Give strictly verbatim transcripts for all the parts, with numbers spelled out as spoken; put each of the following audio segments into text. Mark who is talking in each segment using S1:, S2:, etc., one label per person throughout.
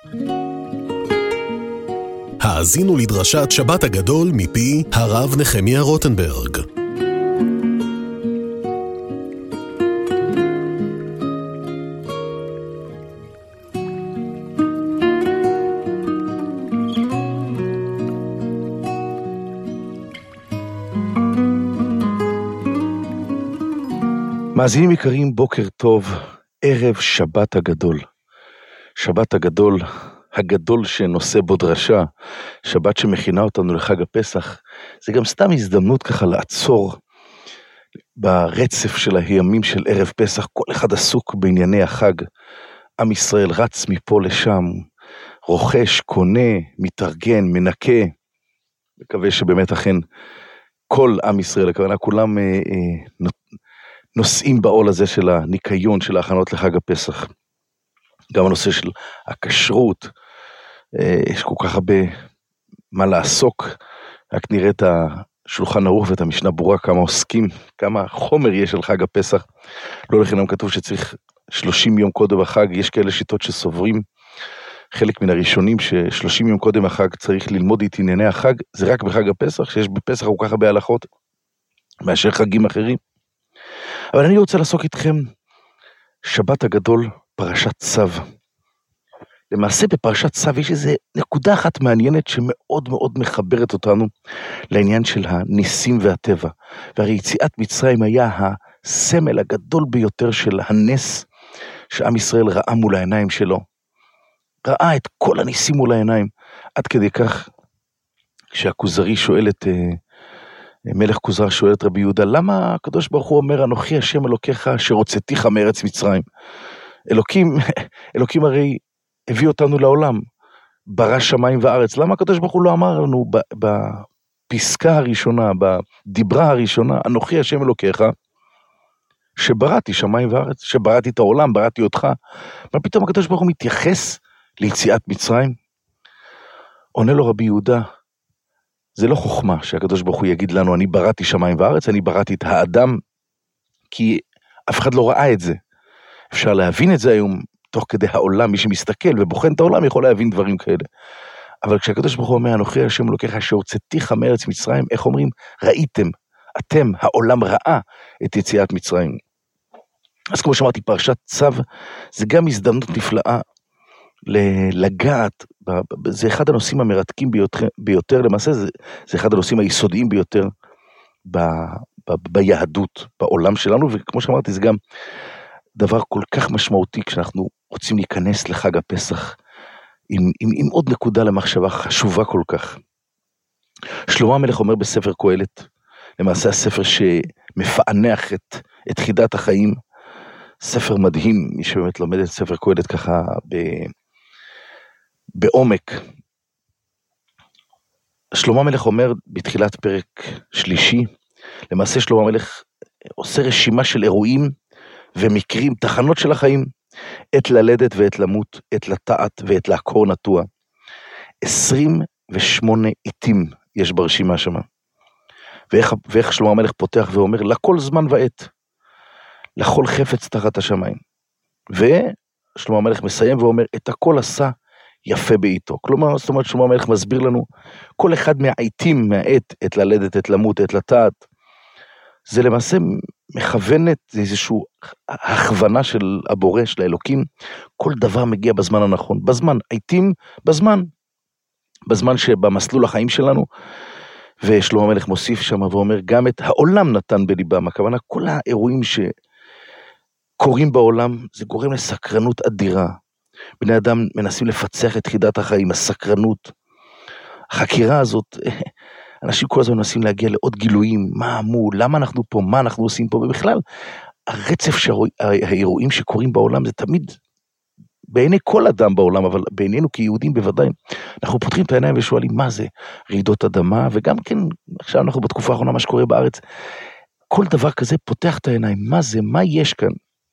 S1: האזינו לדרשת שבת הגדול מפי הרב נחמיה רוטנברג.
S2: מאזינים יקרים, בוקר טוב, ערב שבת הגדול. שבת הגדול, הגדול שנושא בו דרשה, שבת שמכינה אותנו לחג הפסח, זה גם סתם הזדמנות ככה לעצור ברצף של הימים של ערב פסח, כל אחד עסוק בענייני החג, עם ישראל רץ מפה לשם, רוכש, קונה, מתארגן, מנקה, מקווה שבאמת אכן כל עם ישראל, הכוונה כולם אה, אה, נושאים בעול הזה של הניקיון, של ההכנות לחג הפסח. גם הנושא של הכשרות, יש כל כך הרבה מה לעסוק, רק נראה את השולחן ערוך ואת המשנה ברורה, כמה עוסקים, כמה חומר יש על חג הפסח. לא לחינם כתוב שצריך שלושים יום קודם החג, יש כאלה שיטות שסוברים, חלק מן הראשונים ש-שלושים יום קודם החג צריך ללמוד את ענייני החג, זה רק בחג הפסח, שיש בפסח כל כך הרבה הלכות, מאשר חגים אחרים. אבל אני רוצה לעסוק איתכם שבת הגדול, פרשת צו. למעשה בפרשת צו יש איזו נקודה אחת מעניינת שמאוד מאוד מחברת אותנו לעניין של הניסים והטבע. והרי יציאת מצרים היה הסמל הגדול ביותר של הנס שעם ישראל ראה מול העיניים שלו. ראה את כל הניסים מול העיניים, עד כדי כך כשהכוזרי שואל את... מלך כוזר שואל את רבי יהודה, למה הקדוש ברוך הוא אומר, אנוכי השם אלוקיך שרוצאתיך מארץ מצרים? אלוקים, אלוקים הרי הביא אותנו לעולם, ברא שמיים וארץ, למה הקדוש ברוך הוא לא אמר לנו בפסקה הראשונה, בדיברה הראשונה, אנוכי השם אלוקיך, שבראתי שמיים וארץ, שבראתי את העולם, בראתי אותך, אבל פתאום הקדוש ברוך הוא מתייחס ליציאת מצרים? עונה לו רבי יהודה, זה לא חוכמה שהקדוש ברוך הוא יגיד לנו, אני בראתי שמיים וארץ, אני בראתי את האדם, כי אף אחד לא ראה את זה. אפשר להבין את זה היום, תוך כדי העולם, מי שמסתכל ובוחן את העולם יכול להבין דברים כאלה. אבל כשהקדוש ברוך הוא אומר, אנוכי השם אלוקיך שהוצאתיך מארץ מצרים, איך אומרים? ראיתם, אתם, העולם ראה את יציאת מצרים. אז כמו שאמרתי, פרשת צו, זה גם הזדמנות נפלאה, לגעת, זה אחד הנושאים המרתקים ביותר, ביותר למעשה זה, זה אחד הנושאים היסודיים ביותר ב, ב, ביהדות, בעולם שלנו, וכמו שאמרתי זה גם דבר כל כך משמעותי כשאנחנו רוצים להיכנס לחג הפסח עם, עם, עם עוד נקודה למחשבה חשובה כל כך. שלמה המלך אומר בספר קהלת, למעשה הספר שמפענח את, את חידת החיים, ספר מדהים, מי שבאמת לומד את ספר קהלת ככה ב... בעומק. שלמה המלך אומר בתחילת פרק שלישי, למעשה שלמה המלך עושה רשימה של אירועים ומקרים, תחנות של החיים, עת ללדת ועת למות, עת לטעת ועת לעקור נטוע. עשרים ושמונה עיתים יש ברשימה שמה. ואיך, ואיך שלמה המלך פותח ואומר, לכל זמן ועת, לכל חפץ תחת השמיים. ושלמה המלך מסיים ואומר, את הכל עשה יפה בעיתו. כלומר, זאת אומרת, שלמה המלך מסביר לנו, כל אחד מהעיתים, מהעת, עת ללדת, עת למות, עת לטעת, זה למעשה מכוונת, זה איזושהי הכוונה של הבורא, של האלוקים, כל דבר מגיע בזמן הנכון, בזמן, עיתים, בזמן, בזמן שבמסלול החיים שלנו, ושלמה המלך מוסיף שם ואומר, גם את העולם נתן בליבם, הכוונה, כל האירועים שקורים בעולם, זה גורם לסקרנות אדירה, בני אדם מנסים לפצח את חידת החיים, הסקרנות, החקירה הזאת, אנשים כל הזמן מנסים להגיע לעוד גילויים, מה אמרו, למה אנחנו פה, מה אנחנו עושים פה, ובכלל, הרצף האירועים שקורים בעולם, זה תמיד, בעיני כל אדם בעולם, אבל בעינינו כיהודים בוודאי, אנחנו פותחים את העיניים ושואלים, מה זה? רעידות אדמה, וגם כן, עכשיו אנחנו בתקופה האחרונה, מה שקורה בארץ, כל דבר כזה פותח את העיניים, מה זה, מה יש כאן?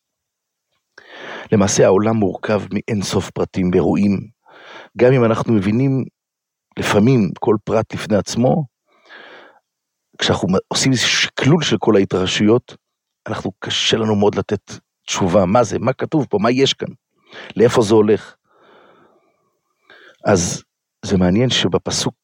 S2: למעשה העולם מורכב מאין סוף פרטים באירועים, גם אם אנחנו מבינים לפעמים כל פרט לפני עצמו, כשאנחנו עושים איזה שקלול של כל ההתרחשויות, אנחנו קשה לנו מאוד לתת תשובה, מה זה, מה כתוב פה, מה יש כאן, לאיפה זה הולך. אז זה מעניין שבפסוק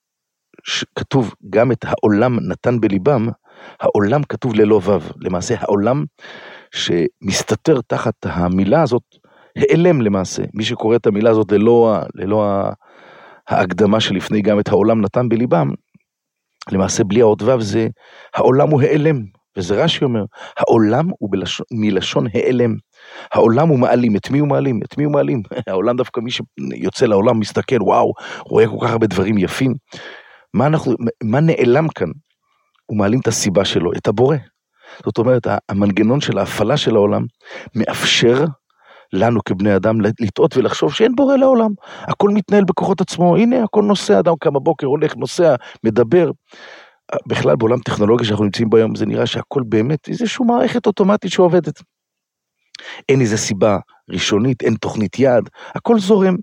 S2: כתוב גם את העולם נתן בליבם, העולם כתוב ללא וו, למעשה העולם שמסתתר תחת המילה הזאת, העלם למעשה, מי שקורא את המילה הזאת ללא, ללא ההקדמה שלפני גם את העולם נתן בליבם, למעשה בלי האות וו זה, העולם הוא העלם, וזה רש"י אומר, העולם הוא בלשון, מלשון העלם, העולם הוא מעלים, את מי הוא מעלים? את מי הוא מעלים? העולם דווקא מי שיוצא לעולם מסתכל, וואו, רואה כל כך הרבה דברים יפים, מה, אנחנו, מה נעלם כאן? הוא מעלים את הסיבה שלו, את הבורא. זאת אומרת, המנגנון של ההפעלה של העולם, מאפשר לנו כבני אדם לטעות ולחשוב שאין בורא לעולם. הכל מתנהל בכוחות עצמו, הנה הכל נוסע, אדם קם בבוקר, הולך, נוסע, מדבר. בכלל בעולם טכנולוגי שאנחנו נמצאים בו היום, זה נראה שהכל באמת איזושהי מערכת אוטומטית שעובדת. אין איזו סיבה ראשונית, אין תוכנית יעד, הכל זורם.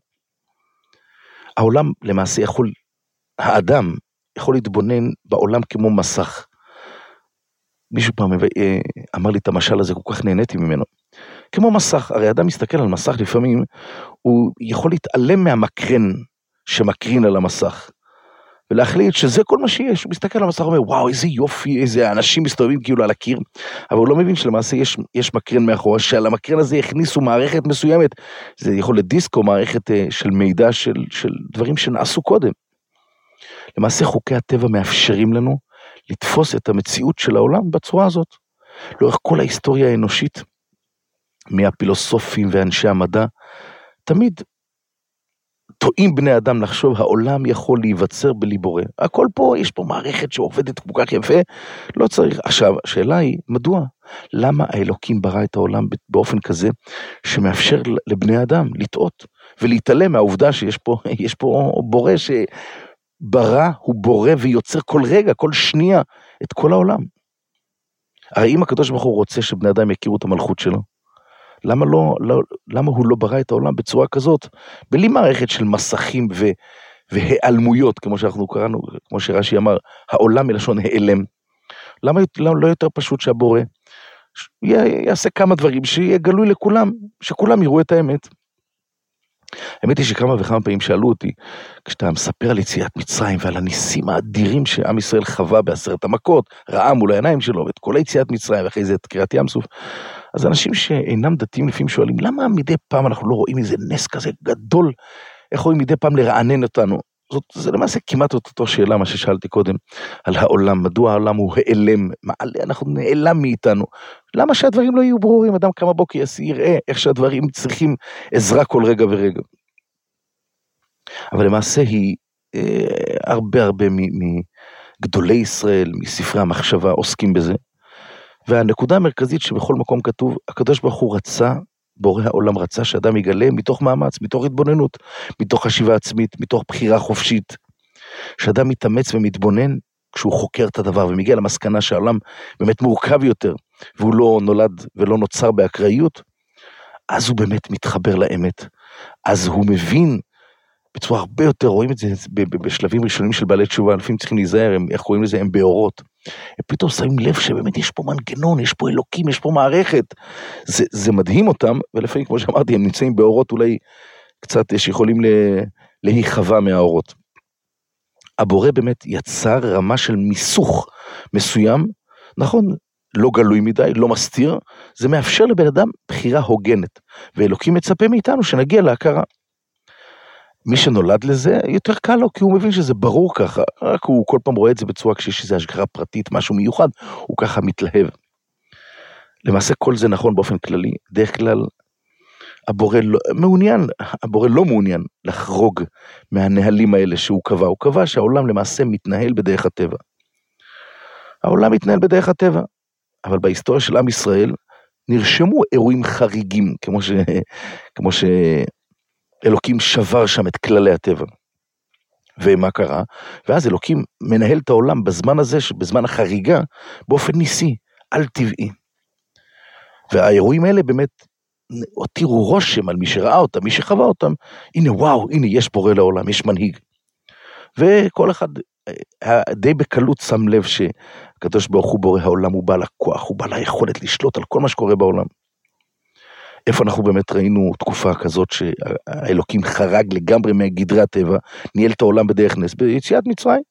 S2: העולם למעשה יכול, האדם יכול להתבונן בעולם כמו מסך. מישהו פעם אמר לי את המשל הזה, כל כך נהניתי ממנו. כמו מסך, הרי אדם מסתכל על מסך לפעמים, הוא יכול להתעלם מהמקרן שמקרין על המסך, ולהחליט שזה כל מה שיש, הוא מסתכל על המסך ואומר, וואו, איזה יופי, איזה אנשים מסתובבים כאילו על הקיר, אבל הוא לא מבין שלמעשה יש, יש מקרן מאחורה, שעל המקרן הזה הכניסו מערכת מסוימת, זה יכול להיות דיסק או מערכת של מידע של, של דברים שנעשו קודם. למעשה חוקי הטבע מאפשרים לנו לתפוס את המציאות של העולם בצורה הזאת. לאורך כל ההיסטוריה האנושית, מהפילוסופים ואנשי המדע, תמיד טועים בני אדם לחשוב, העולם יכול להיווצר בלי בורא. הכל פה, יש פה מערכת שעובדת כל כך יפה, לא צריך. עכשיו, השאלה היא, מדוע? למה האלוקים ברא את העולם באופן כזה, שמאפשר לבני אדם לטעות, ולהתעלם מהעובדה שיש פה, יש פה בורא ש... ברא הוא בורא ויוצר כל רגע, כל שנייה, את כל העולם. הרי אם הקדוש ברוך הוא רוצה שבני אדם יכירו את המלכות שלו, למה, לא, לא, למה הוא לא ברא את העולם בצורה כזאת, בלי מערכת של מסכים ו, והיעלמויות, כמו שאנחנו קראנו, כמו שרש"י אמר, העולם מלשון העלם. למה לא, לא יותר פשוט שהבורא יעשה כמה דברים שיהיה גלוי לכולם, שכולם יראו את האמת. האמת היא שכמה וכמה פעמים שאלו אותי, כשאתה מספר על יציאת מצרים ועל הניסים האדירים שעם ישראל חווה בעשרת המכות, ראה מול העיניים שלו ואת כל היציאת מצרים ואחרי זה את קריעת ים סוף, אז אנשים שאינם דתיים לפעמים שואלים, למה מדי פעם אנחנו לא רואים איזה נס כזה גדול, איך רואים מדי פעם לרענן אותנו? זאת, זה למעשה כמעט אותו שאלה מה ששאלתי קודם, על העולם, מדוע העולם הוא העלם, מעלה, אנחנו נעלם מאיתנו, למה שהדברים לא יהיו ברורים, אדם כמה בוקר יראה איך שהדברים צריכים עזרה כל רגע ורגע. אבל למעשה היא אה, הרבה הרבה מגדולי ישראל, מספרי המחשבה עוסקים בזה, והנקודה המרכזית שבכל מקום כתוב, הקדוש ברוך הוא רצה, בורא העולם רצה שאדם יגלה מתוך מאמץ, מתוך התבוננות, מתוך חשיבה עצמית, מתוך בחירה חופשית, שאדם מתאמץ ומתבונן כשהוא חוקר את הדבר ומגיע למסקנה שהעולם באמת מורכב יותר, והוא לא נולד ולא נוצר באקראיות, אז הוא באמת מתחבר לאמת, אז הוא מבין בצורה הרבה יותר, רואים את זה בשלבים ראשונים של בעלי תשובה, לפעמים צריכים להיזהר, הם, איך רואים לזה, הם באורות, הם פתאום שמים לב שבאמת יש פה מנגנון, יש פה אלוקים, יש פה מערכת, זה, זה מדהים אותם, ולפעמים כמו שאמרתי, הם נמצאים באורות אולי קצת שיכולים להיחווה מהאורות. הבורא באמת יצר רמה של מיסוך מסוים, נכון, לא גלוי מדי, לא מסתיר, זה מאפשר לבן אדם בחירה הוגנת, ואלוקים מצפה מאיתנו שנגיע להכרה. מי שנולד לזה יותר קל לו, כי הוא מבין שזה ברור ככה, רק הוא כל פעם רואה את זה בצורה כשיש איזו השגרה פרטית, משהו מיוחד, הוא ככה מתלהב. למעשה כל זה נכון באופן כללי, דרך כלל הבורא לא מעוניין, הבורא לא מעוניין לחרוג מהנהלים האלה שהוא קבע, הוא קבע שהעולם למעשה מתנהל בדרך הטבע. העולם מתנהל בדרך הטבע, אבל בהיסטוריה של עם ישראל נרשמו אירועים חריגים, כמו ש... כמו ש... אלוקים שבר שם את כללי הטבע. ומה קרה? ואז אלוקים מנהל את העולם בזמן הזה, בזמן החריגה, באופן ניסי, על טבעי. והאירועים האלה באמת הותירו רושם על מי שראה אותם, מי שחווה אותם, הנה וואו, הנה יש בורא לעולם, יש מנהיג. וכל אחד די בקלות שם לב שהקדוש ברוך הוא בורא העולם, הוא בעל הכוח, הוא בעל היכולת לשלוט על כל מה שקורה בעולם. איפה אנחנו באמת ראינו תקופה כזאת שהאלוקים חרג לגמרי מגדרי הטבע, ניהל את העולם בדרך נס, ביציאת מצרים.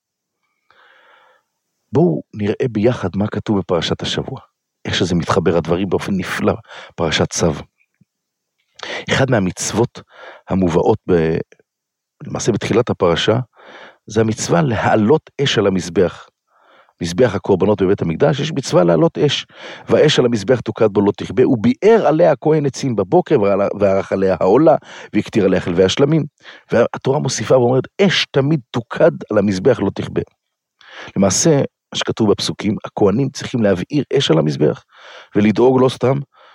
S2: בואו נראה ביחד מה כתוב בפרשת השבוע. איך שזה מתחבר הדברים באופן נפלא, פרשת צו. אחד מהמצוות המובאות ב... למעשה בתחילת הפרשה, זה המצווה להעלות אש על המזבח. מזבח הקורבנות בבית המקדש, יש מצווה להעלות אש, והאש על המזבח תוקד בו לא תכבה, הוא ביער עליה הכהן עצים בבוקר, וערך עליה העולה, והקטיר עליה חלבי השלמים, והתורה מוסיפה ואומרת, אש תמיד תוקד על המזבח לא תכבה. למעשה, מה שכתוב בפסוקים, הכהנים צריכים להבעיר אש על המזבח, ולדאוג לא סתם,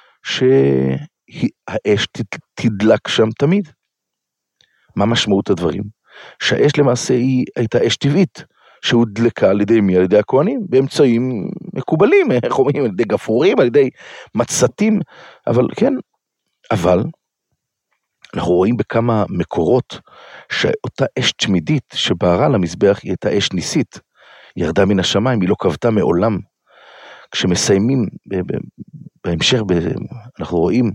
S2: שהאש תדלק שם תמיד. מה משמעות הדברים? שהאש למעשה היא הייתה אש טבעית, שהודלקה על ידי מי? על ידי הכהנים, באמצעים מקובלים, איך אומרים, על ידי גפרורים, על ידי מצתים, אבל כן, אבל אנחנו רואים בכמה מקורות, שאותה אש תמידית שבערה למזבח היא הייתה אש ניסית, ירדה מן השמיים, היא לא כבתה מעולם. כשמסיימים, בהמשך אנחנו רואים,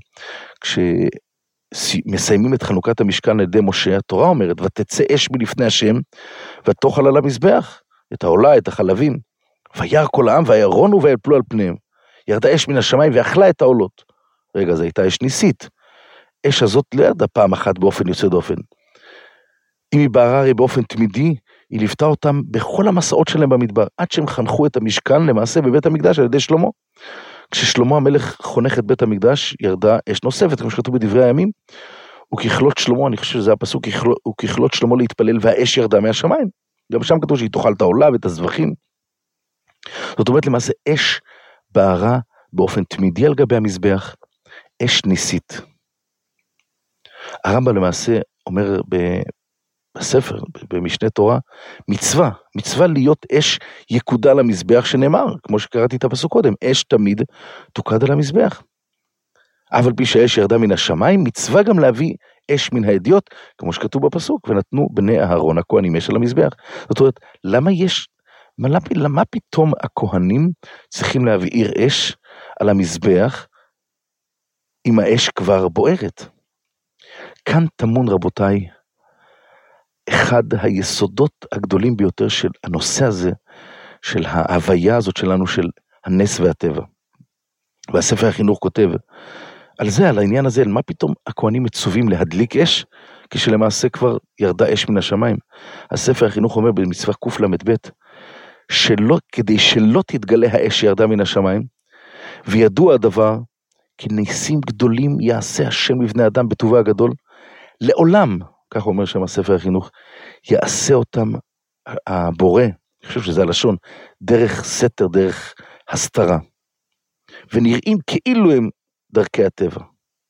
S2: כשמסיימים את חנוכת המשכן על ידי משה, התורה אומרת, ותצא אש מלפני השם, ותאכל על המזבח, את העולה, את החלבים, וירא כל העם, וירונו ויפלו על פניהם. ירדה אש מן השמיים ואכלה את העולות. רגע, זו הייתה אש ניסית. אש הזאת לא ירדה פעם אחת באופן יוצא דופן. אם היא בערה הרי באופן תמידי, היא ליוותה אותם בכל המסעות שלהם במדבר, עד שהם חנכו את המשכן למעשה בבית המקדש על ידי שלמה. כששלמה המלך חונך את בית המקדש, ירדה אש נוספת, כמו שכתוב בדברי הימים, וככלות שלמה, אני חושב שזה הפסוק, וככלות שלמה להתפלל, והאש ירדה מהשמיים. גם שם כתוב שהיא תאכל את העולה ואת הזבחים. זאת אומרת למעשה אש בערה באופן תמידי על גבי המזבח, אש ניסית. הרמב"ם למעשה אומר בספר, במשנה תורה, מצווה, מצווה להיות אש יקודה למזבח שנאמר, כמו שקראתי את הפסוק קודם, אש תמיד תוקד על המזבח. אבל פי שהאש ירדה מן השמיים, מצווה גם להביא אש מן האדיוט, כמו שכתוב בפסוק, ונתנו בני אהרון הכהנים אש על המזבח. זאת אומרת, למה יש, למה, למה פתאום הכהנים צריכים להבעיר אש על המזבח, אם האש כבר בוערת? כאן טמון רבותיי, אחד היסודות הגדולים ביותר של הנושא הזה, של ההוויה הזאת שלנו, של הנס והטבע. והספר החינוך כותב, על זה, על העניין הזה, על מה פתאום הכהנים מצווים להדליק אש, כשלמעשה כבר ירדה אש מן השמיים. הספר החינוך אומר במצווה קל"ב, שלא, כדי שלא תתגלה האש שירדה מן השמיים, וידוע הדבר, כי ניסים גדולים יעשה השם לבני אדם בטובו הגדול, לעולם, כך אומר שם הספר החינוך, יעשה אותם הבורא, אני חושב שזה הלשון, דרך סתר, דרך הסתרה, ונראים כאילו הם דרכי הטבע.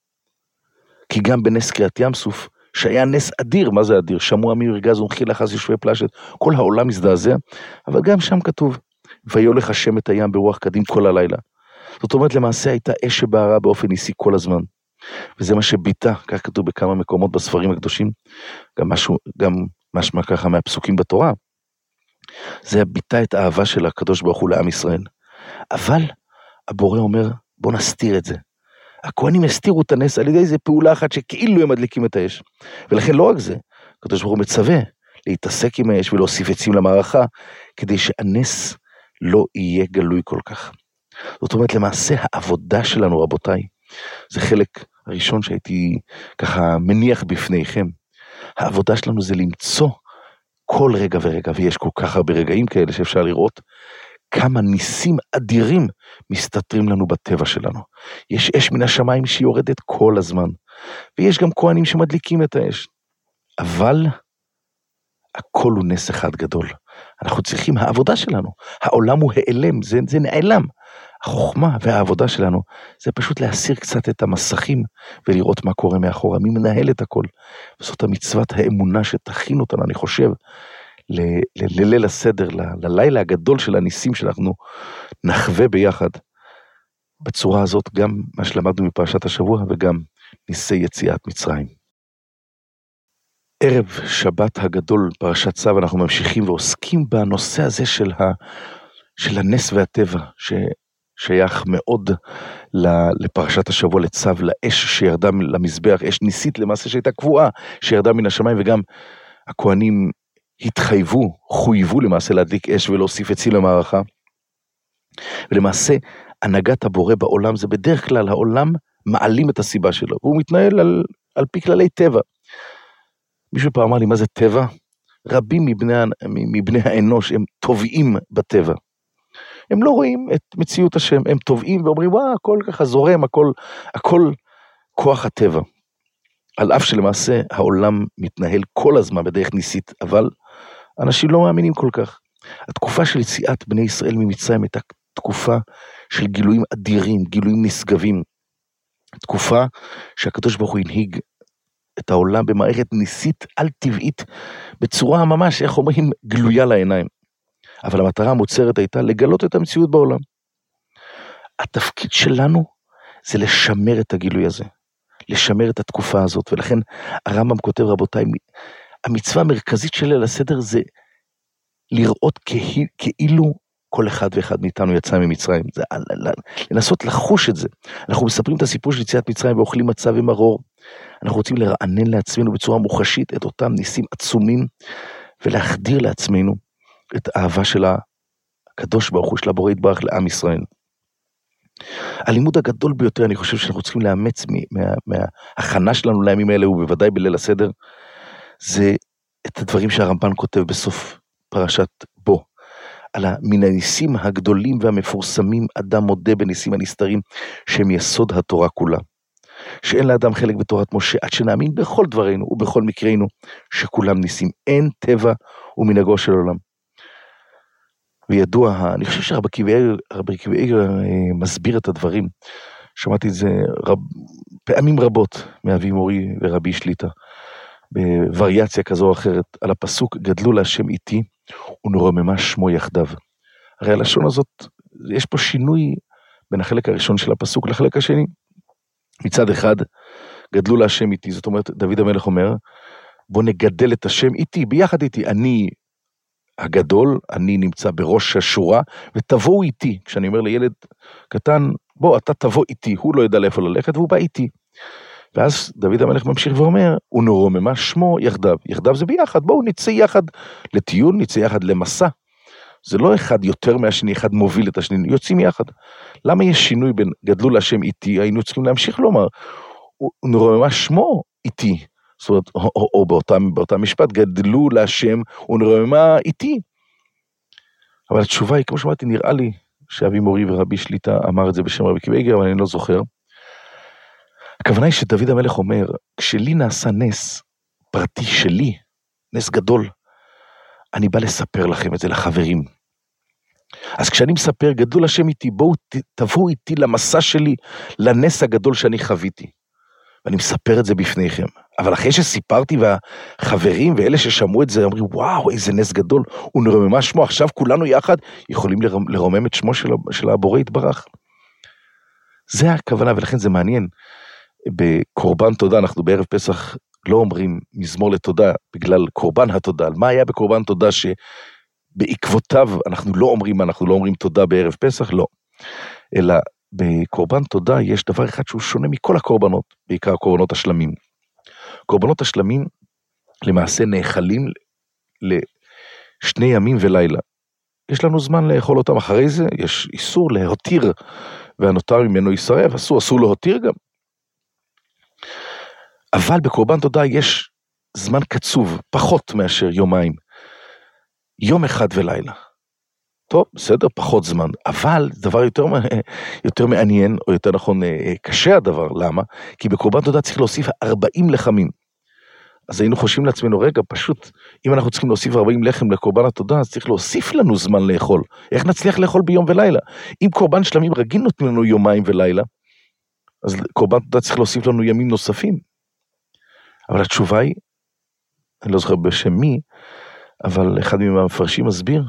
S2: כי גם בנס קריעת ים סוף, שהיה נס אדיר, מה זה אדיר? שמוע מי ירגז ונחיל אחז יושבי פלשת, כל העולם מזדעזע, אבל גם שם כתוב, ויולך השם את הים ברוח קדים כל הלילה. זאת אומרת למעשה הייתה אש שבערה באופן ניסי כל הזמן. וזה מה שביטה, כך כתוב בכמה מקומות בספרים הקדושים, גם משהו, גם משמע ככה מהפסוקים בתורה, זה ביטה את האהבה של הקדוש ברוך הוא לעם ישראל. אבל הבורא אומר, בוא נסתיר את זה. הכהנים הסתירו את הנס על ידי איזה פעולה אחת שכאילו הם מדליקים את האש. ולכן לא רק זה, הקדוש ברוך הוא מצווה להתעסק עם האש ולהוסיף עצים למערכה, כדי שהנס לא יהיה גלוי כל כך. זאת אומרת למעשה העבודה שלנו רבותיי, זה חלק הראשון שהייתי ככה מניח בפניכם. העבודה שלנו זה למצוא כל רגע ורגע, ויש כל כך הרבה רגעים כאלה שאפשר לראות, כמה ניסים אדירים מסתתרים לנו בטבע שלנו. יש אש מן השמיים שיורדת כל הזמן, ויש גם כהנים שמדליקים את האש. אבל הכל הוא נס אחד גדול. אנחנו צריכים, העבודה שלנו, העולם הוא העלם, זה, זה נעלם. החוכמה והעבודה שלנו, זה פשוט להסיר קצת את המסכים, ולראות מה קורה מאחורה, מי מנהל את הכל. וזאת המצוות האמונה שתכין אותנו, אני חושב, לליל הסדר, ללילה הגדול של הניסים שאנחנו נחווה ביחד. בצורה הזאת גם מה שלמדנו מפרשת השבוע, וגם ניסי יציאת מצרים. ערב שבת הגדול, פרשת צו, אנחנו ממשיכים ועוסקים בנושא הזה של, ה, של הנס והטבע, ש, שייך מאוד לפרשת השבוע, לצו, לאש שירדה למזבח, אש ניסית למעשה שהייתה קבועה, שירדה מן השמיים, וגם הכהנים התחייבו, חויבו למעשה להדליק אש ולהוסיף עצים למערכה. ולמעשה, הנהגת הבורא בעולם זה בדרך כלל העולם מעלים את הסיבה שלו, והוא מתנהל על, על פי כללי טבע. מישהו פעם אמר לי, מה זה טבע? רבים מבני, מבני האנוש הם טובעים בטבע. הם לא רואים את מציאות השם, הם טובעים ואומרים, וואה, הכל ככה זורם, הכל, הכל כוח הטבע. על אף שלמעשה העולם מתנהל כל הזמן בדרך ניסית, אבל אנשים לא מאמינים כל כך. התקופה של יציאת בני ישראל ממצרים הייתה תקופה של גילויים אדירים, גילויים נשגבים. תקופה שהקדוש ברוך הוא הנהיג את העולם במערכת ניסית על טבעית, בצורה ממש, איך אומרים, גלויה לעיניים. אבל המטרה המוצהרת הייתה לגלות את המציאות בעולם. התפקיד שלנו זה לשמר את הגילוי הזה, לשמר את התקופה הזאת, ולכן הרמב"ם כותב, רבותיי, המצווה המרכזית של ליל הסדר זה לראות כאילו כל אחד ואחד מאיתנו יצא ממצרים, זה לנסות לחוש את זה. אנחנו מספרים את הסיפור של יציאת מצרים ואוכלים מצה ומרור, אנחנו רוצים לרענן לעצמנו בצורה מוחשית את אותם ניסים עצומים, ולהחדיר לעצמנו את האהבה של הקדוש ברוך הוא, של הבורא יתברך לעם ישראל. הלימוד הגדול ביותר, אני חושב שאנחנו צריכים לאמץ מה, מההכנה שלנו לימים האלה, ובוודאי בליל הסדר, זה את הדברים שהרמב"ן כותב בסוף פרשת בו, על מן הניסים הגדולים והמפורסמים, אדם מודה בניסים הנסתרים, שהם יסוד התורה כולה. שאין לאדם חלק בתורת משה, עד שנאמין בכל דברינו ובכל מקרינו, שכולם ניסים. אין טבע ומנהגו של עולם. וידוע, אני חושב שרבי עקיבא איגר מסביר את הדברים, שמעתי את זה רב, פעמים רבות מאבי מורי ורבי שליטה, בווריאציה כזו או אחרת, על הפסוק, גדלו להשם איתי, ונרוממה שמו יחדיו. הרי הלשון הזאת, יש פה שינוי בין החלק הראשון של הפסוק לחלק השני. מצד אחד, גדלו להשם איתי, זאת אומרת, דוד המלך אומר, בוא נגדל את השם איתי, ביחד איתי, אני הגדול, אני נמצא בראש השורה, ותבואו איתי, כשאני אומר לילד קטן, בוא, אתה תבוא איתי, הוא לא ידע לאיפה ללכת, והוא בא איתי. ואז דוד המלך ממשיך ואומר, ונרוממה שמו יחדיו, יחדיו זה ביחד, בואו נצא יחד לטיול, נצא יחד למסע, זה לא אחד יותר מהשני, אחד מוביל את השני, יוצאים יחד. למה יש שינוי בין גדלו להשם איתי, היינו צריכים להמשיך לומר, ונרוממה שמו איתי, זאת אומרת, או, או, או באותם, באותם משפט, גדלו להשם ונרוממה איתי. אבל התשובה היא, כמו שאמרתי, נראה לי שאבי מורי ורבי שליטה אמר את זה בשם רבי עקיבא איגר, אבל אני לא זוכר. הכוונה היא שדוד המלך אומר, כשלי נעשה נס פרטי שלי, נס גדול, אני בא לספר לכם את זה לחברים. אז כשאני מספר, גדול השם איתי, בואו תבואו איתי למסע שלי, לנס הגדול שאני חוויתי. ואני מספר את זה בפניכם. אבל אחרי שסיפרתי והחברים ואלה ששמעו את זה, אומרים, וואו, איזה נס גדול, ונרוממה שמו, עכשיו כולנו יחד יכולים לרומם את שמו של, של הבורא יתברך. זה הכוונה, ולכן זה מעניין. בקורבן תודה, אנחנו בערב פסח לא אומרים מזמור לתודה, בגלל קורבן התודה. מה היה בקורבן תודה שבעקבותיו אנחנו לא אומרים, אנחנו לא אומרים תודה בערב פסח? לא. אלא בקורבן תודה יש דבר אחד שהוא שונה מכל הקורבנות, בעיקר קורבנות השלמים. קורבנות השלמים למעשה נאכלים לשני ימים ולילה. יש לנו זמן לאכול אותם, אחרי זה יש איסור להותיר, והנותר ממנו ישרף, אסור, אסור להותיר גם. אבל בקורבן תודה יש זמן קצוב, פחות מאשר יומיים. יום אחד ולילה. טוב, בסדר, פחות זמן. אבל דבר יותר, יותר מעניין, או יותר נכון, קשה הדבר. למה? כי בקורבן תודה צריך להוסיף ארבעים לחמים. אז היינו חושבים לעצמנו, רגע, פשוט, אם אנחנו צריכים להוסיף ארבעים לחם לקורבן התודה, אז צריך להוסיף לנו זמן לאכול. איך נצליח לאכול ביום ולילה? אם קורבן שלמים רגיל נותנים לנו יומיים ולילה, אז קורבן תודה צריך להוסיף לנו ימים נוספים. אבל התשובה היא, אני לא זוכר בשם מי, אבל אחד מהמפרשים מסביר,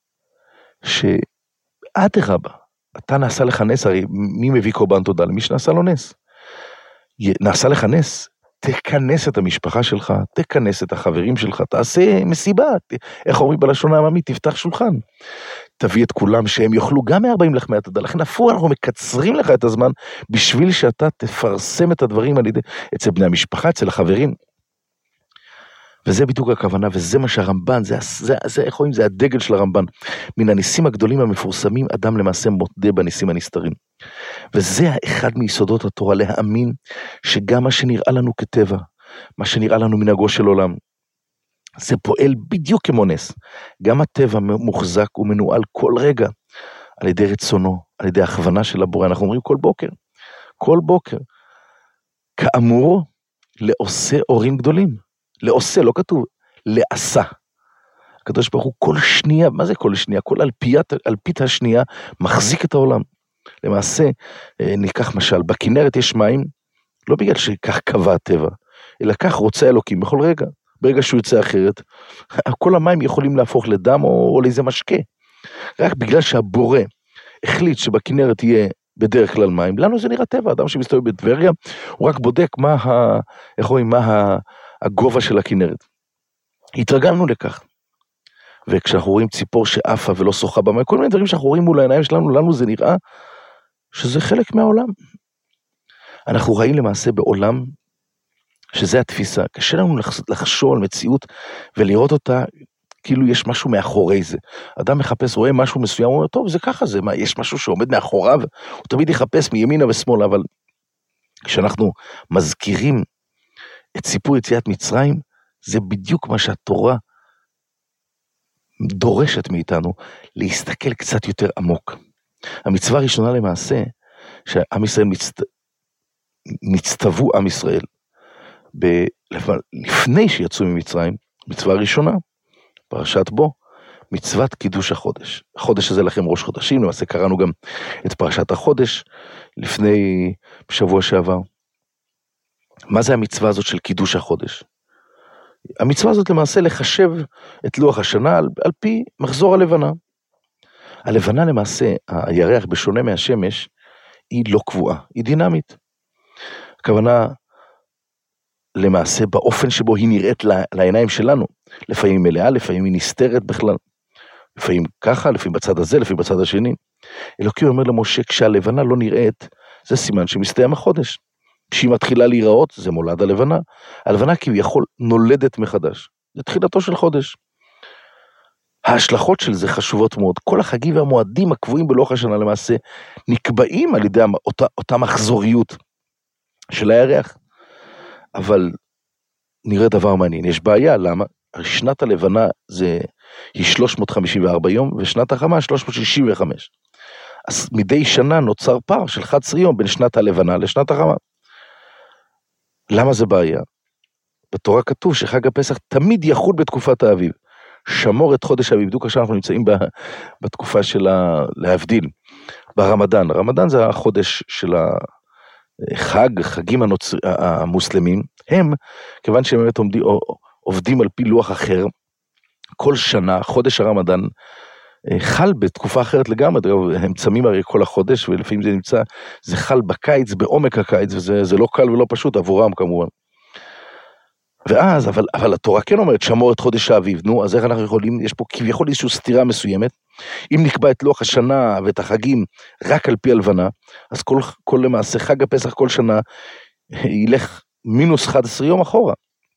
S2: שאדרבה, אתה נעשה לך נס, הרי מי מביא קורבן תודה? למי שנעשה לו נס. נעשה לך נס, תכנס את המשפחה שלך, תכנס את החברים שלך, תעשה מסיבה, איך אומרים בלשון העממית, תפתח שולחן, תביא את כולם שהם יאכלו גם מ-ארבעים לחמי התודה, לכן אפילו אנחנו מקצרים לך את הזמן, בשביל שאתה תפרסם את הדברים על ידי, אצל בני המשפחה, אצל החברים, וזה בדיוק הכוונה, וזה מה שהרמב"ן, זה, זה, זה, איך אומרים, זה הדגל של הרמב"ן, מן הניסים הגדולים המפורסמים, אדם למעשה מודה בניסים הנסתרים, וזה אחד מיסודות התורה, להאמין שגם מה שנראה לנו כטבע, מה שנראה לנו מנהגו של עולם, זה פועל בדיוק כמו נס, גם הטבע מוחזק ומנועל כל רגע, על ידי רצונו, על ידי הכוונה של הבורא, אנחנו אומרים כל בוקר, כל בוקר, כאמור, לעושה אורים גדולים, לעושה, לא כתוב, לעשה. הקדוש ברוך הוא כל שנייה, מה זה כל שנייה? כל אלפיית, אלפית השנייה מחזיק את העולם. למעשה, ניקח משל, בכנרת יש מים, לא בגלל שכך קבע הטבע, אלא כך רוצה אלוקים בכל רגע. ברגע שהוא יוצא אחרת, כל המים יכולים להפוך לדם או, או לאיזה משקה. רק בגלל שהבורא החליט שבכנרת יהיה בדרך כלל מים, לנו זה נראה טבע, אדם שמסתובב בטבריה, הוא רק בודק מה, ה, איך רואים, מה ה, הגובה של הכנרת. התרגלנו לכך. וכשאנחנו רואים ציפור שאפה ולא שוחה במים, כל מיני דברים שאנחנו רואים מול העיניים שלנו, לנו זה נראה שזה חלק מהעולם. אנחנו רואים למעשה בעולם, שזה התפיסה, קשה לנו לחשוב על מציאות ולראות אותה, כאילו יש משהו מאחורי זה. אדם מחפש, רואה משהו מסוים, הוא אומר, טוב, זה ככה זה, מה, יש משהו שעומד מאחוריו, הוא תמיד יחפש מימינה ושמאלה, אבל כשאנחנו מזכירים את סיפור יציאת מצרים, זה בדיוק מה שהתורה דורשת מאיתנו, להסתכל קצת יותר עמוק. המצווה הראשונה למעשה, שעם ישראל מצט... מצטוו עם ישראל, ב... לפני שיצאו ממצרים, מצווה ראשונה, פרשת בו, מצוות קידוש החודש. החודש הזה לכם ראש חודשים, למעשה קראנו גם את פרשת החודש, לפני שבוע שעבר. מה זה המצווה הזאת של קידוש החודש? המצווה הזאת למעשה לחשב את לוח השנה על, על פי מחזור הלבנה. הלבנה למעשה, הירח בשונה מהשמש, היא לא קבועה, היא דינמית. הכוונה למעשה באופן שבו היא נראית לעיניים שלנו, לפעמים מלאה, לפעמים היא נסתרת בכלל, לפעמים ככה, לפעמים בצד הזה, לפעמים בצד השני. אלוקים אומר למשה, כשהלבנה לא נראית, זה סימן שמסתיים החודש. כשהיא מתחילה להיראות, זה מולד הלבנה. הלבנה כביכול נולדת מחדש. זה תחילתו של חודש. ההשלכות של זה חשובות מאוד. כל החגים והמועדים הקבועים בלוח השנה למעשה, נקבעים על ידי אותה, אותה מחזוריות של הירח. אבל נראה דבר מעניין. יש בעיה, למה? שנת הלבנה זה, היא שלוש מאות חמישים וארבע יום, ושנת החמה שלוש מאות שישים וחמש. אז מדי שנה נוצר פער של אחד עשר יום בין שנת הלבנה לשנת החמה. למה זה בעיה? בתורה כתוב שחג הפסח תמיד יחול בתקופת האביב. שמור את חודש האביב, בדיוק עכשיו אנחנו נמצאים בתקופה של להבדיל, ברמדאן. הרמדאן זה החודש של החג, חגים הנוצר, המוסלמים. הם, כיוון שהם באמת עומדים, עובדים על פי לוח אחר, כל שנה, חודש הרמדאן, חל בתקופה אחרת לגמרי, הם צמים הרי כל החודש, ולפעמים זה נמצא, זה חל בקיץ, בעומק הקיץ, וזה לא קל ולא פשוט עבורם כמובן. ואז, אבל, אבל התורה כן אומרת, שמור את חודש האביב, נו, אז איך אנחנו יכולים, יש פה כביכול איזושהי סתירה מסוימת, אם נקבע את לוח השנה ואת החגים רק על פי הלבנה, אז כל, כל למעשה חג הפסח כל שנה, ילך מינוס אחד עשר יום אחורה.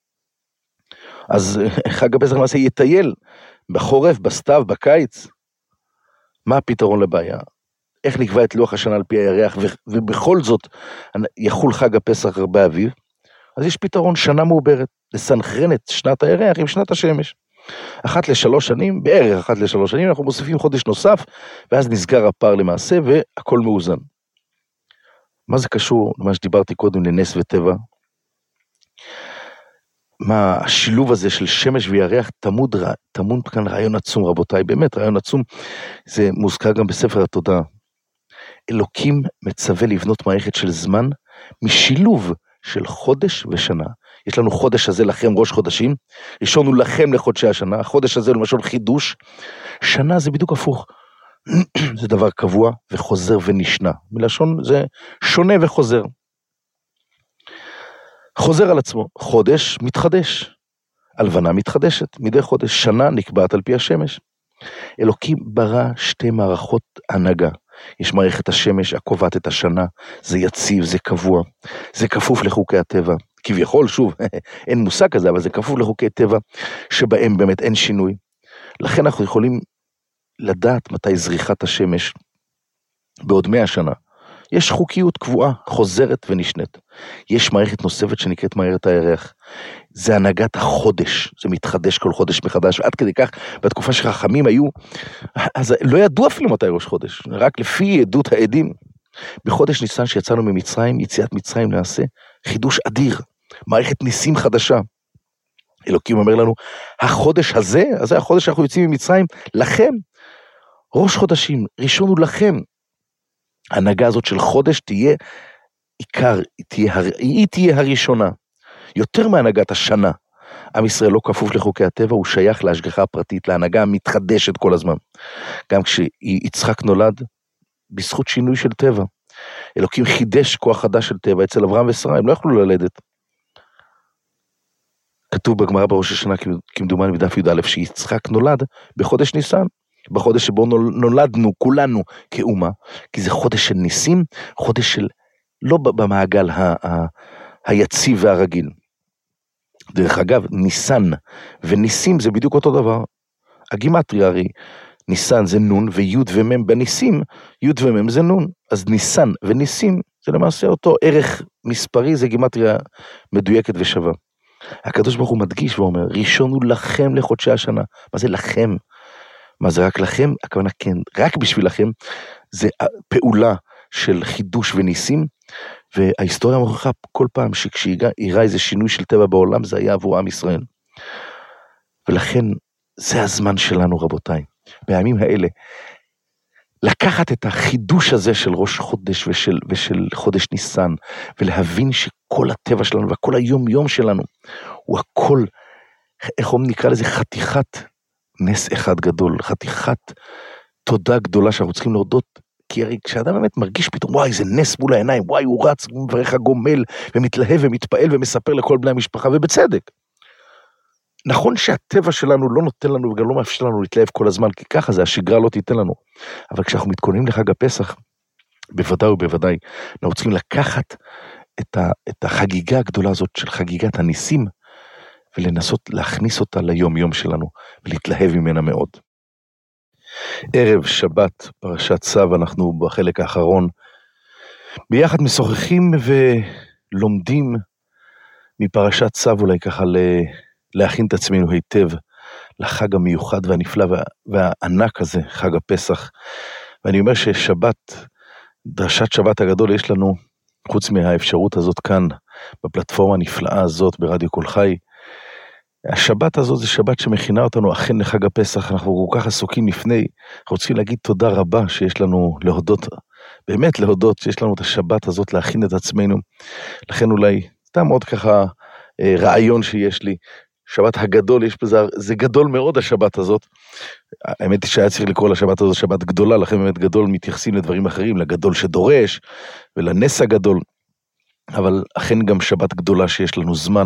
S2: אז חג הפסח למעשה יטייל, בחורף, בסתיו, בקיץ. מה הפתרון לבעיה? איך נקבע את לוח השנה על פי הירח, ובכל זאת יחול חג הפסח באביב? אז יש פתרון, שנה מעוברת, לסנכרן את שנת הירח עם שנת השמש. אחת לשלוש שנים, בערך אחת לשלוש שנים, אנחנו מוסיפים חודש נוסף, ואז נסגר הפער למעשה, והכל מאוזן. מה זה קשור למה שדיברתי קודם לנס וטבע? מה השילוב הזה של שמש וירח תמוד, תמוד כאן רעיון עצום, רבותיי, באמת רעיון עצום, זה מוזכר גם בספר התודעה. אלוקים מצווה לבנות מערכת של זמן, משילוב של חודש ושנה. יש לנו חודש הזה לכם ראש חודשים, ראשון הוא לכם לחודשי השנה, החודש הזה למשל חידוש, שנה זה בדיוק הפוך, זה דבר קבוע וחוזר ונשנה, מלשון זה שונה וחוזר. חוזר על עצמו, חודש מתחדש, הלבנה מתחדשת, מדי חודש, שנה נקבעת על פי השמש. אלוקים ברא שתי מערכות הנהגה, יש מערכת השמש הקובעת את השנה, זה יציב, זה קבוע, זה כפוף לחוקי הטבע, כביכול שוב, אין מושג כזה, אבל זה כפוף לחוקי טבע, שבהם באמת אין שינוי, לכן אנחנו יכולים לדעת מתי זריחת השמש, בעוד מאה שנה, יש חוקיות קבועה, חוזרת ונשנית. יש מערכת נוספת שנקראת מערכת הירח. זה הנהגת החודש, זה מתחדש כל חודש מחדש, עד כדי כך, בתקופה שחכמים היו, אז לא ידעו אפילו מתי ראש חודש, רק לפי עדות העדים. בחודש ניסן שיצאנו ממצרים, יציאת מצרים נעשה, חידוש אדיר, מערכת ניסים חדשה. אלוקים אומר לנו, החודש הזה, אז זה החודש שאנחנו יוצאים ממצרים, לכם, ראש חודשים, ראשון הוא לכם, ההנהגה הזאת של חודש תהיה עיקר, היא תהיה, היא תהיה הראשונה, יותר מהנהגת השנה. עם ישראל לא כפוף לחוקי הטבע, הוא שייך להשגחה הפרטית, להנהגה המתחדשת כל הזמן. גם כשיצחק נולד, בזכות שינוי של טבע. אלוקים חידש כוח חדש של טבע, אצל אברהם ושרה, הם לא יכלו ללדת. כתוב בגמרא בראש השנה, כמדומני בדף י"א, שיצחק נולד בחודש ניסן. בחודש שבו נולדנו כולנו כאומה, כי זה חודש של ניסים, חודש של לא במעגל ה- ה- היציב והרגיל. דרך אגב, ניסן וניסים זה בדיוק אותו דבר. הגימטריה הרי, ניסן זה נון ויוד ומם בניסים, יוד ומם זה נון. אז ניסן וניסים זה למעשה אותו ערך מספרי, זה גימטריה מדויקת ושווה. הקדוש ברוך הוא מדגיש ואומר, ראשון הוא לכם לחודשי השנה. מה זה לכם? מה זה רק לכם? הכוונה כן, רק בשביל לכם, זה פעולה של חידוש וניסים, וההיסטוריה מוכיחה כל פעם שכשהיראה איזה שינוי של טבע בעולם, זה היה עבור עם ישראל. ולכן, זה הזמן שלנו רבותיי, בימים האלה, לקחת את החידוש הזה של ראש חודש ושל, ושל חודש ניסן, ולהבין שכל הטבע שלנו, וכל היום יום שלנו, הוא הכל, איך אומרים נקרא לזה חתיכת, נס אחד גדול, חתיכת תודה גדולה שאנחנו צריכים להודות, כי הרי כשאדם באמת מרגיש פתאום, וואי, זה נס מול העיניים, וואי, הוא רץ, מברך הגומל, ומתלהב ומתפעל ומספר לכל בני המשפחה, ובצדק. נכון שהטבע שלנו לא נותן לנו, וגם לא מאפשר לנו להתלהב כל הזמן, כי ככה זה, השגרה לא תיתן לנו. אבל כשאנחנו מתכוננים לחג הפסח, בוודאי ובוודאי, אנחנו צריכים לקחת את, ה, את החגיגה הגדולה הזאת, של חגיגת הניסים, ולנסות להכניס אותה ליום יום שלנו, ולהתלהב ממנה מאוד. ערב שבת, פרשת צו, אנחנו בחלק האחרון, ביחד משוחחים ולומדים מפרשת צו, אולי ככה להכין את עצמנו היטב, לחג המיוחד והנפלא והענק הזה, חג הפסח. ואני אומר ששבת, דרשת שבת הגדול, יש לנו, חוץ מהאפשרות הזאת כאן, בפלטפורמה הנפלאה הזאת, ברדיו כל חי, השבת הזאת זה שבת שמכינה אותנו אכן לחג הפסח, אנחנו כל כך עסוקים לפני, אנחנו צריכים להגיד תודה רבה שיש לנו להודות, באמת להודות שיש לנו את השבת הזאת להכין את עצמנו, לכן אולי, סתם עוד ככה רעיון שיש לי, שבת הגדול, יש בזה, זה גדול מאוד השבת הזאת, האמת היא שהיה צריך לקרוא לשבת הזאת שבת גדולה, לכן באמת גדול מתייחסים לדברים אחרים, לגדול שדורש ולנס הגדול, אבל אכן גם שבת גדולה שיש לנו זמן,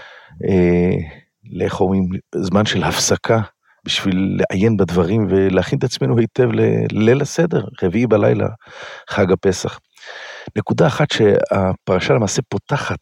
S2: אה, לאיך אומרים, זמן של הפסקה, בשביל לעיין בדברים ולהכין את עצמנו היטב לליל הסדר, רביעי בלילה, חג הפסח. נקודה אחת שהפרשה למעשה פותחת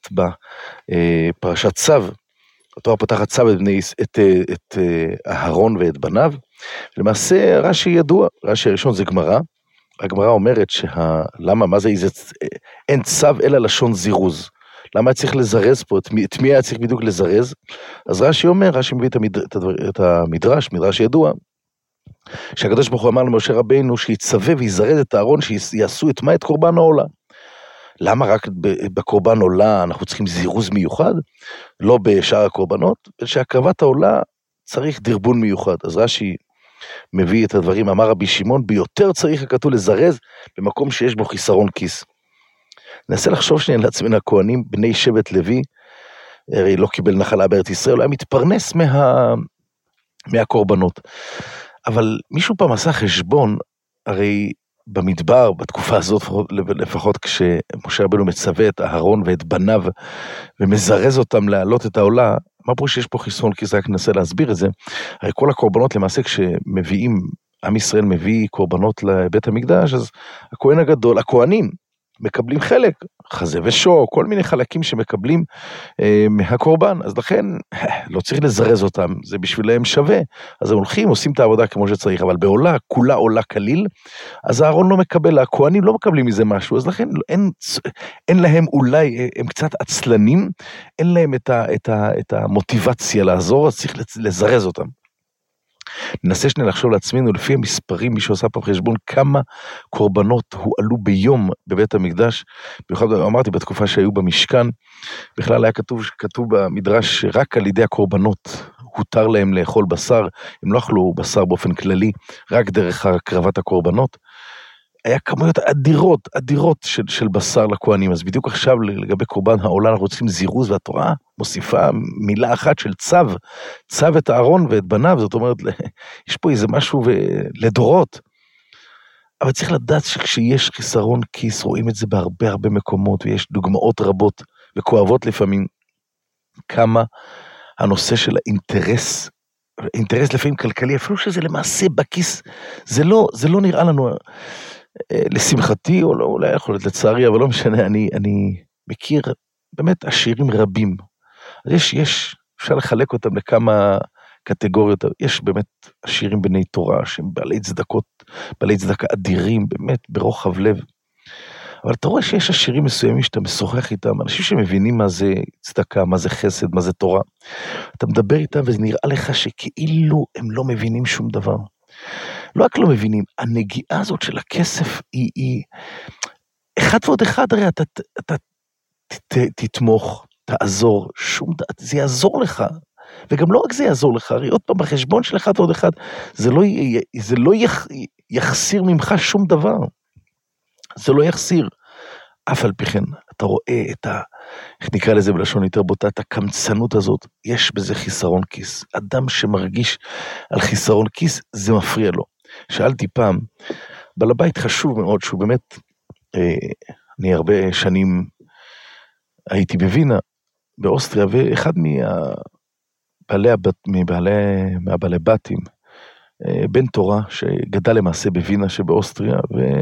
S2: בפרשת צו, התורה פותחת צו את, בני, את, את אהרון ואת בניו, למעשה רש"י ידוע, רש"י הראשון זה גמרא, הגמרא אומרת שלמה, מה זה, אין צו אלא לשון זירוז, למה צריך לזרז פה, את מי, את מי היה צריך בדיוק לזרז? אז רש"י אומר, רש"י מביא את, המדר, את המדרש, מדרש ידוע, שהקדוש ברוך הוא אמר למשה רבינו, שיצווה ויזרז את אהרון, שיעשו את מה? את קורבן העולה. למה רק בקורבן עולה אנחנו צריכים זירוז מיוחד? לא בשאר הקורבנות, שהקרבת העולה צריך דרבון מיוחד. אז רש"י מביא את הדברים, אמר רבי שמעון, ביותר צריך הכתוב לזרז, במקום שיש בו חיסרון כיס. ננסה לחשוב שנייה לעצמנו, הכהנים, בני שבט לוי, הרי לא קיבל נחלה בארץ ישראל, הוא היה מתפרנס מה, מהקורבנות. אבל מישהו פעם עשה חשבון, הרי במדבר, בתקופה הזאת, לפחות כשמשה רבנו מצווה את אהרון ואת בניו, ומזרז אותם להעלות את העולה, מה פה שיש פה חיסרון, כי זה רק ננסה להסביר את זה, הרי כל הקורבנות למעשה כשמביאים, עם ישראל מביא קורבנות לבית המקדש, אז הכהן הגדול, הכהנים, מקבלים חלק, חזה ושור, כל מיני חלקים שמקבלים אה, מהקורבן, אז לכן לא צריך לזרז אותם, זה בשבילהם שווה, אז הם הולכים, עושים את העבודה כמו שצריך, אבל בעולה, כולה עולה כליל, אז הארון לא מקבל, הכהנים לא מקבלים מזה משהו, אז לכן אין, אין להם אולי, הם קצת עצלנים, אין להם את, ה, את, ה, את המוטיבציה לעזור, אז צריך לזרז אותם. ננסה שני לחשוב לעצמנו, לפי המספרים, מי שעושה פה חשבון, כמה קורבנות הועלו ביום בבית המקדש, במיוחד אמרתי בתקופה שהיו במשכן, בכלל היה כתוב, כתוב במדרש שרק על ידי הקורבנות הותר להם לאכול בשר, הם לא אכלו בשר באופן כללי, רק דרך הקרבת הקורבנות, היה כמויות אדירות, אדירות של, של בשר לכהנים, אז בדיוק עכשיו לגבי קורבן העולה אנחנו צריכים זירוז, והתורה מוסיפה מילה אחת של צו, צו את הארון ואת בניו, זאת אומרת, יש פה איזה משהו לדורות, אבל צריך לדעת שכשיש חיסרון כיס, רואים את זה בהרבה הרבה מקומות, ויש דוגמאות רבות וכואבות לפעמים, כמה הנושא של האינטרס, אינטרס לפעמים כלכלי, אפילו שזה למעשה בכיס, זה לא, זה לא נראה לנו, לשמחתי, או לא, אולי יכול להיות לצערי, אבל לא משנה, אני, אני מכיר באמת עשירים רבים. אז יש, יש, אפשר לחלק אותם לכמה קטגוריות, יש באמת עשירים בני תורה, שהם בעלי צדקות, בעלי צדקה אדירים, באמת ברוחב לב. אבל אתה רואה שיש עשירים מסוימים שאתה משוחח איתם, אנשים שמבינים מה זה צדקה, מה זה חסד, מה זה תורה. אתה מדבר איתם וזה נראה לך שכאילו הם לא מבינים שום דבר. לא רק לא מבינים, הנגיעה הזאת של הכסף היא, היא אחד ועוד אחד, הרי אתה, אתה ת, תתמוך, תעזור, שום, זה יעזור לך, וגם לא רק זה יעזור לך, הרי עוד פעם בחשבון של אחד ועוד אחד, זה לא, זה לא יח, יחסיר ממך שום דבר, זה לא יחסיר, אף על פי כן, אתה רואה את ה, איך נקרא לזה בלשון יותר בוטה, את הקמצנות הזאת, יש בזה חיסרון כיס, אדם שמרגיש על חיסרון כיס, זה מפריע לו. שאלתי פעם, בעל הבית חשוב מאוד, שהוא באמת, אה, אני הרבה שנים הייתי בווינה, באוסטריה, ואחד מהבעלי, מהבעלי, מהבעלי בתים, אה, בן תורה, שגדל למעשה בווינה שבאוסטריה,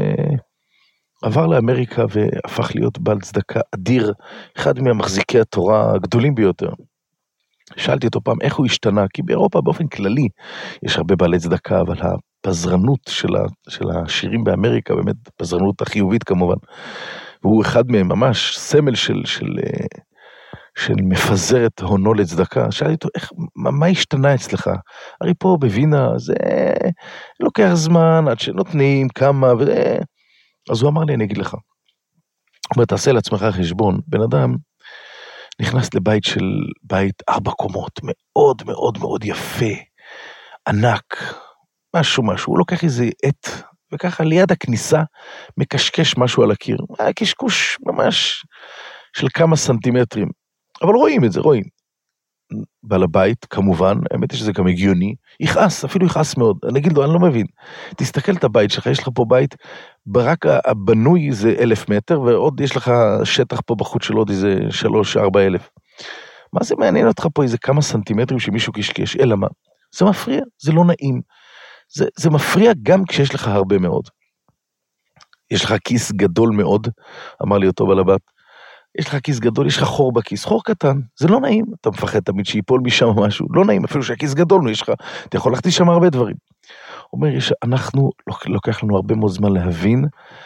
S2: ועבר לאמריקה והפך להיות בעל צדקה אדיר, אחד מהמחזיקי התורה הגדולים ביותר. שאלתי אותו פעם איך הוא השתנה, כי באירופה באופן כללי יש הרבה בעלי צדקה, אבל הפזרנות של, ה, של השירים באמריקה, באמת פזרנות החיובית כמובן, והוא אחד מהם ממש סמל של, של, של מפזר את הונו לצדקה. שאלתי אותו, איך, מה, מה השתנה אצלך? הרי פה בווינה זה לוקח זמן עד שנותנים כמה, ו... אז הוא אמר לי, אני אגיד לך, הוא אומר, תעשה לעצמך חשבון, בן אדם נכנס לבית של בית ארבע קומות, מאוד מאוד מאוד יפה, ענק, משהו משהו, הוא לוקח איזה עט, וככה ליד הכניסה מקשקש משהו על הקיר, היה קשקוש ממש של כמה סנטימטרים, אבל רואים את זה, רואים. בעל הבית, כמובן, האמת היא שזה גם הגיוני, יכעס, אפילו יכעס מאוד, אני אגיד לו, אני לא מבין, תסתכל את הבית שלך, יש לך פה בית, ברק הבנוי זה אלף מטר, ועוד יש לך שטח פה בחוץ של עוד איזה שלוש, ארבע אלף. מה זה מעניין אותך פה איזה כמה סנטימטרים שמישהו קשקש, אלא מה? זה מפריע, זה לא נעים, זה, זה מפריע גם כשיש לך הרבה מאוד. יש לך כיס גדול מאוד, אמר לי אותו בעל הבית, יש לך כיס גדול, יש לך חור בכיס, חור קטן, זה לא נעים, אתה מפחד תמיד שיפול משם משהו, לא נעים, אפילו שהכיס גדול, יש לך, אתה יכול להכניס שם הרבה דברים. הוא אומר, יש, אנחנו, לוקח לנו הרבה מאוד זמן להבין,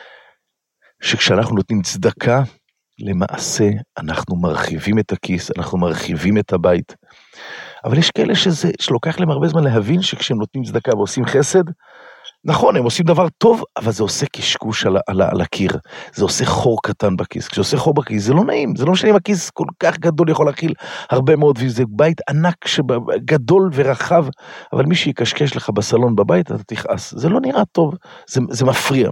S2: שכשאנחנו נותנים צדקה, למעשה אנחנו מרחיבים את הכיס, אנחנו מרחיבים את הבית, אבל יש כאלה שזה, שלוקח להם הרבה זמן להבין, שכשהם נותנים צדקה ועושים חסד, נכון, הם עושים דבר טוב, אבל זה עושה קשקוש על, על, על הקיר, זה עושה חור קטן בכיס, כשעושה חור בכיס זה לא נעים, זה לא משנה אם הכיס כל כך גדול יכול להכיל הרבה מאוד, וזה בית ענק גדול ורחב, אבל מי שיקשקש לך בסלון בבית, אתה תכעס, זה לא נראה טוב, זה, זה מפריע.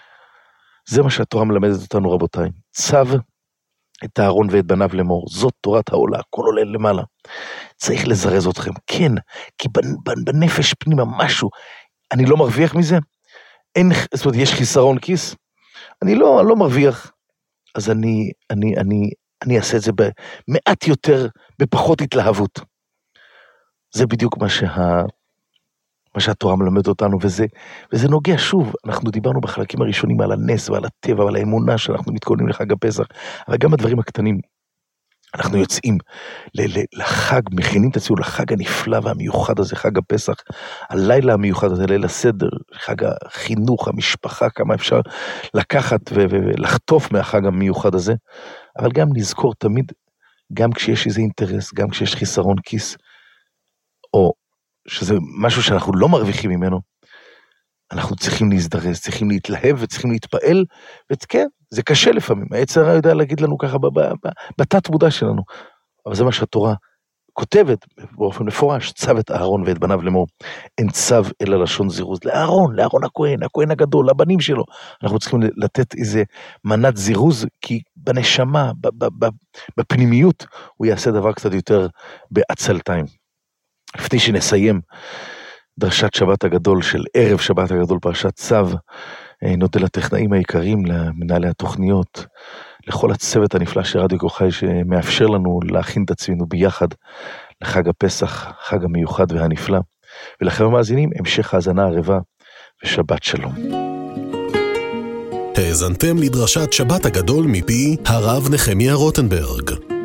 S2: זה מה שהתורה מלמדת אותנו רבותיי, צו את הארון ואת בניו לאמור, זאת תורת העולה, הכל עולה למעלה, צריך לזרז אתכם, כן, כי בנפש פנימה משהו, אני לא מרוויח מזה, אין, זאת אומרת, יש חיסרון כיס, אני לא, אני לא מרוויח, אז אני, אני, אני, אני אעשה את זה במעט יותר, בפחות התלהבות. זה בדיוק מה שה... מה שהתורה מלמד אותנו, וזה, וזה נוגע שוב, אנחנו דיברנו בחלקים הראשונים על הנס ועל הטבע ועל האמונה שאנחנו מתכוננים לחג הפסח, אבל גם הדברים הקטנים, אנחנו יוצאים לחג, מכינים את עצמנו לחג הנפלא והמיוחד הזה, חג הפסח, הלילה המיוחד הזה, ליל הסדר, חג החינוך, המשפחה, כמה אפשר לקחת ולחטוף מהחג המיוחד הזה, אבל גם נזכור תמיד, גם כשיש איזה אינטרס, גם כשיש חיסרון כיס, או שזה משהו שאנחנו לא מרוויחים ממנו, אנחנו צריכים להזדרז, צריכים להתלהב וצריכים להתפעל, וכן, זה קשה לפעמים, היצר הרע יודע להגיד לנו ככה בתת מודע שלנו, אבל זה מה שהתורה כותבת באופן מפורש, צו את אהרון ואת בניו לאמור, אין צו אלא לשון זירוז, לאהרון, לאהרון הכהן, הכהן הגדול, לבנים שלו, אנחנו צריכים לתת איזה מנת זירוז, כי בנשמה, בפנימיות, הוא יעשה דבר קצת יותר בעצלתיים. לפני שנסיים דרשת שבת הגדול של ערב שבת הגדול פרשת צו, נודה לטכנאים העיקריים, למנהלי התוכניות, לכל הצוות הנפלא של רדיו כוכי שמאפשר לנו להכין את עצמנו ביחד לחג הפסח, חג המיוחד והנפלא, ולכם המאזינים המשך האזנה ערבה ושבת שלום.
S1: האזנתם לדרשת שבת הגדול מפי הרב נחמיה רוטנברג.